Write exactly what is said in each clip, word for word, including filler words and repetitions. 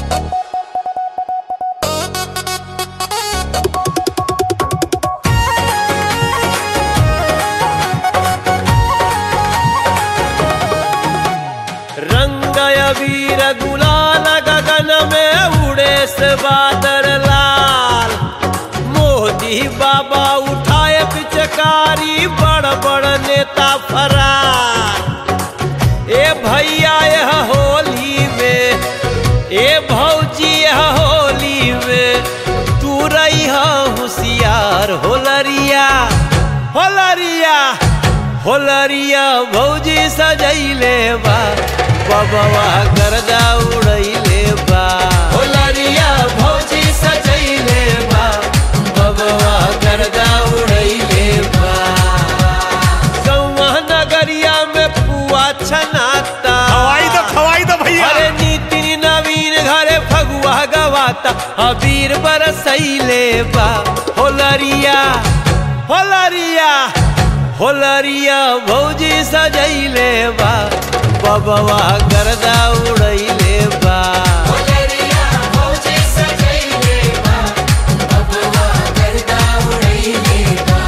वीर गुलाल गगन में उड़े से बादल लाल। मोदी बाबा उठाए पिचकारी बड़ बड़ नेता फरार। ए भैया यह होली में, ए भौजी यह होली में, तू रही होशियार होलरिया होलरिया होलरिया भौजी सजैले बा बबवा गर्दा उड़ैले बा। होलरिया भौजी सजैले बा बबवा गर्दा उड़ैले बा। गौवा नगरिया में पुआ छनाता, खवाई दो खवाई दो भैया। अरे नीति नवीन घरे फगुआ गवाता, अबीर बरसैले बा। होलरिया होलरिया होलरिया भौजी सजैले बा बबवा गर्दा उड़ैले बा। होलरिया भौजी सजैले बा बबवा गर्दा उड़ैले बा।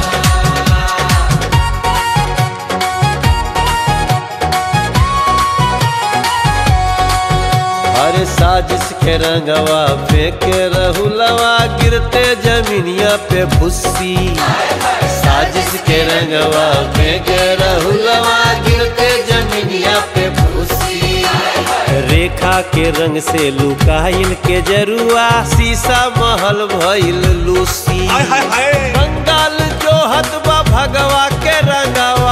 अरे साजिश के रंगवा फेंके रहुलवा गिरते जमीनिया पे भुस्सी। साजिश के रंगवा फेंके रहुलवा गिरते जमीनिया पे भुस्सी। रेखा के रंग से लुकाइल के जरुआ शीशा महल भइल लूसी। बंगाल जोहत बा भगवा के रंगवा,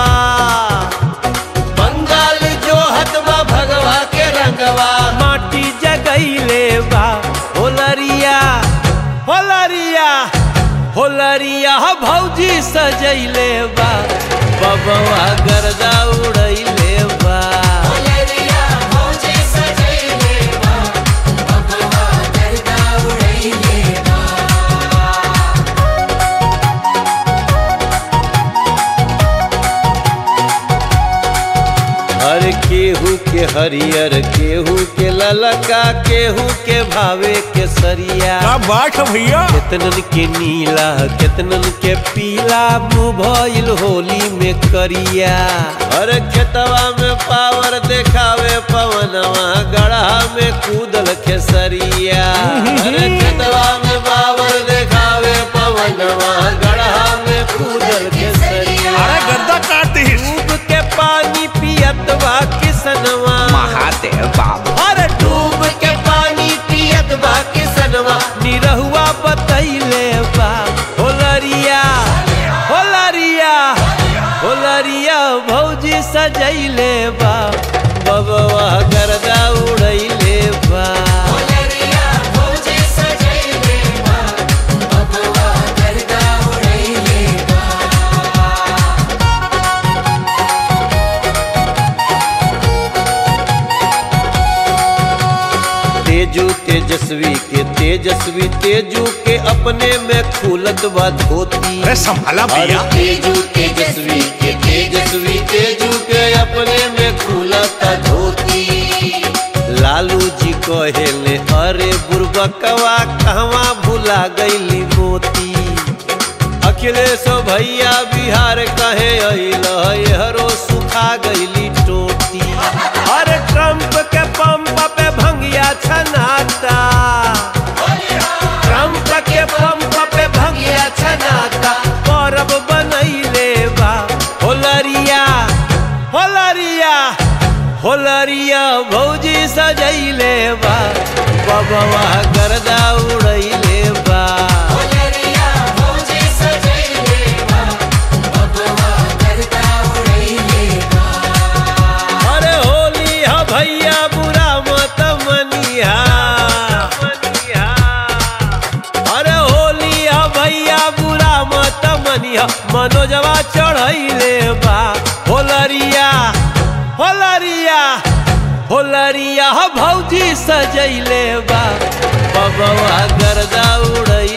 बंगाल जोहत बा भगवा के रंगवा। माटी जगैले बा होलरिया होलरिया होलरिया भौजी सजैले बा बबवा गर्दा उड़ैले बा। होलरिया भौजी सजैले बा बबवा गर्दा उड़ैले बा। हर केहू के हरियर, केहू के ललका, केहू के भावे के सरिया। क्या बात है भैया। केतनन के नीला, केतनन के पीला, मुँह भइल होली में करिया। अरे खेतवा में पावर देखावे पवनवा, गढ़ा में कूदल खेसरिया। अरे खेतवा में पावर देखावे पवनवा, गढ़ा में कूदल खेसरिया। अरे गर्दा काट दी। डूब के पानी पियत बा किसनवा महादेव बाबू। अरे डूब के पानी पियत बा किसनवा, निरहुआ बतैले बा होलरिया होलरिया होलरिया भौजी सजैले बा बबवा गर्दा उड़ैले बा। होलरिया भौजी सजैले बा बबवा गर्दा उड़ैले बा। तेजू तेजस्वी के तेजस्वी तेजू के अपने में खुलत बा धोती। अरे संभाला भैया। अरे तेजू तेजस्वी के तेजस्वी तेजू के अपने में खुलत धोती। लालू जी कहेले अरे बुरबकवा कहवा भुला गईली मोती। अखिलेश भैया बिहार कहे अइल हरो सुखा गईली टोटी। अरे ट्रम्प के पंप पे भंगिया छनाता, ट्रम्प के पंप पे भंगिया छनाता। परब बनैले बा होलरिया होलरिया होलरिया भौजी सजैले बा बबवा गर्दा उड़ैले बा। होलरिया भौजी सजैले बा बबवा गर्दा उड़ैले बा। अरे होली हा भैया बुरा मत मनिहा, अरे होली हा भैया बुरा मत मनिहा। मनोजवा चढ़ैले बा होलरिया होलरिया होलरिया भौजी सजैले बा बबवा गर्दा उड़ैले